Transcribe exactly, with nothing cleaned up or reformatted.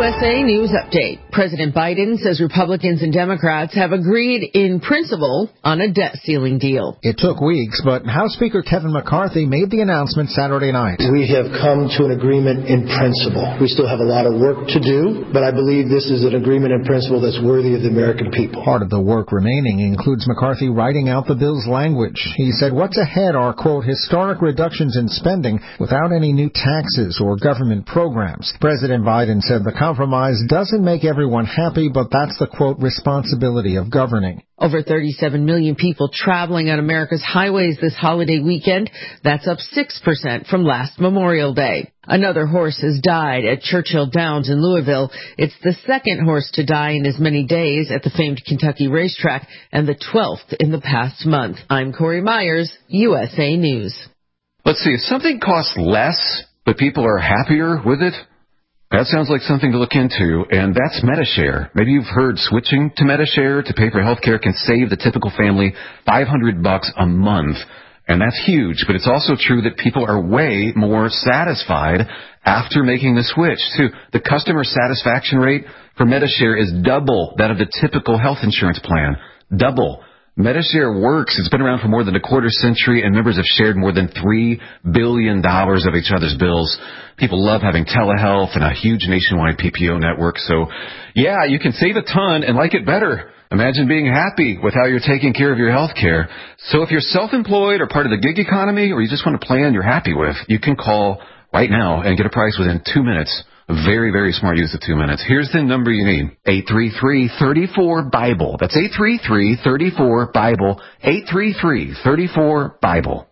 S A News Update. President Biden says Republicans and Democrats have agreed in principle on a debt ceiling deal. It took weeks, but House Speaker Kevin McCarthy made the announcement Saturday night. We have come to an agreement in principle. We still have a lot of work to do, but I believe this is an agreement in principle that's worthy of the American people. Part of the work remaining includes McCarthy writing out the bill's language. He said what's ahead are, quote, historic reductions in spending without any new taxes or government programs. President Biden said the compromise doesn't make everyone happy, but that's the, quote, responsibility of governing. Over thirty-seven million people traveling on America's highways this holiday weekend. That's up six percent from last Memorial Day. Another horse has died at Churchill Downs in Louisville. It's the second horse to die in as many days at the famed Kentucky racetrack and the twelfth in the past month. I'm Corey Myers, U S A News. Let's see, if something costs less, but people are happier with it, that sounds like something to look into, and that's Medi-Share. Maybe you've heard switching to Medi-Share to pay for health care can save the typical family five hundred bucks a month, and that's huge. But it's also true that people are way more satisfied after making the switch, too. The customer satisfaction rate for Medi-Share is double that of the typical health insurance plan. Double. Medi-Share works. It's been around for more than a quarter century, and members have shared more than three billion dollars of each other's bills. People love having telehealth and a huge nationwide P P O network. So, yeah, you can save a ton and like it better. Imagine being happy with how you're taking care of your health care. So if you're self-employed or part of the gig economy, or you just want a plan you're happy with, you can call right now and get a price within two minutes. Very, very smart use of two minutes. Here's the number you need. eight three three, three four, BIBLE. That's eight three three, three four, BIBLE. eight three three, three four, BIBLE.